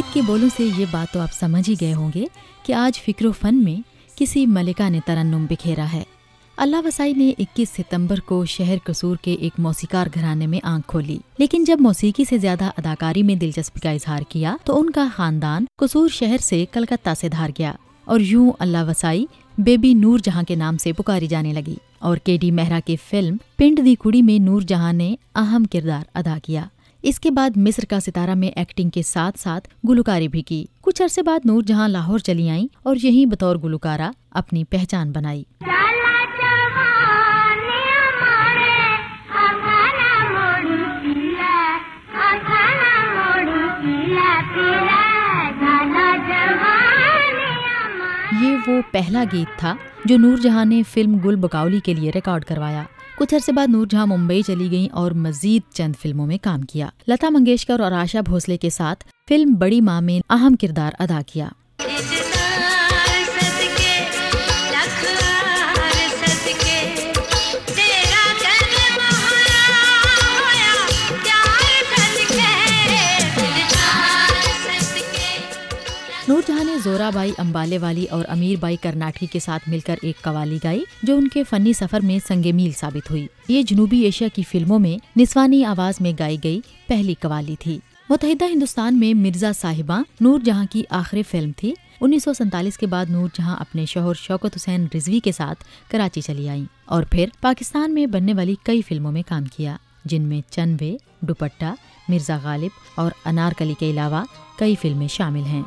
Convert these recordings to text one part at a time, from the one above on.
गीत के बोलों से ये बात तो आप समझ ही गए होंगे कि आज फिक्र फन में किसी मलिका ने तरन्नुम बिखेरा है। अल्लाह वसाई ने 21 सितंबर को शहर कसूर के एक मौसीकार घराने में आंख खोली, लेकिन जब मौसीकी से ज्यादा अदाकारी में दिलचस्पी का इजहार किया तो उनका खानदान कसूर शहर से कलकत्ता से धार गया और यूं अल्लाह वसाई बेबी नूर जहां के नाम से पुकारी जाने लगी। और केडी मेहरा की फिल्म पिंड दी कुड़ी में नूर जहां ने अहम किरदार अदा किया। इसके बाद मिस्र का सितारा में एक्टिंग के साथ साथ गुलकारी भी की। कुछ अरसे बाद नूर जहां लाहौर चली आईं और यहीं बतौर गुलकारा अपनी पहचान बनाई। ये वो पहला गीत था जो नूर जहां ने फिल्म गुल बकौली के लिए रिकॉर्ड करवाया। कुछ अरसे बाद नूर जहां मुंबई चली गईं और मजीद चंद फिल्मों में काम किया। लता मंगेशकर और आशा भोसले के साथ फिल्म बड़ी माँ में अहम किरदार अदा किया। नूर जहां ने जोराबाई अंबालेवाली और अमीरबाई कर्नाटकी के साथ मिलकर एक कवाली गाई जो उनके फनी सफर में संगे मील साबित हुई। ये जनूबी एशिया की फिल्मों में निस्वानी आवाज में गाई गई पहली कवाली थी। मुत्तहिदा हिंदुस्तान में मिर्जा साहिबा नूर जहां की आखिरी फिल्म थी। 1947 के बाद नूर जहां अपने शौहर शौकत हुसैन रिजवी के साथ कराची चली आईं और फिर पाकिस्तान में बनने वाली कई फिल्मों में काम किया, जिनमें चन्वे, दुपट्टा, मिर्जा गालिब और अनारकली के अलावा कई फिल्में शामिल हैं।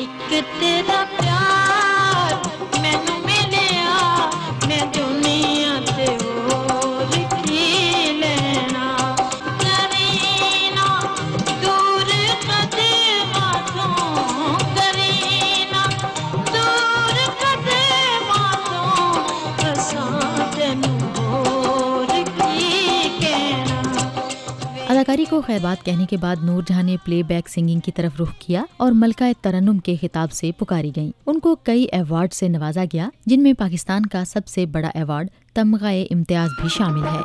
अदाकारी को खैरबाद कहने के बाद नूर जहां ने प्लेबैक सिंगिंग की तरफ रुख किया और मलका तरन्नुम के खिताब से पुकारी गईं। उनको कई अवार्ड से नवाजा गया, जिनमें पाकिस्तान का सबसे बड़ा अवार्ड तमगा-ए इम्तियाज भी शामिल है।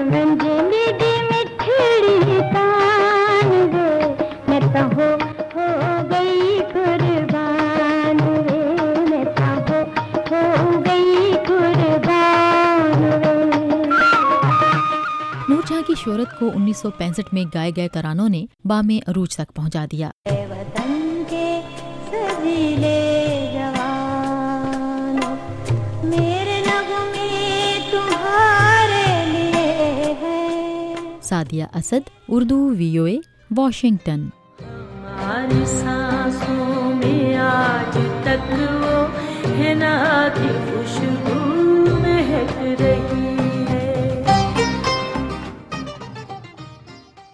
नूर जहां की शोहरत को 1965 में गाए गए तरानों ने बामे अरूज तक पहुंचा दिया। Sadia Asad, Urdu VOA, Washington. हमारी सांसों में आज तक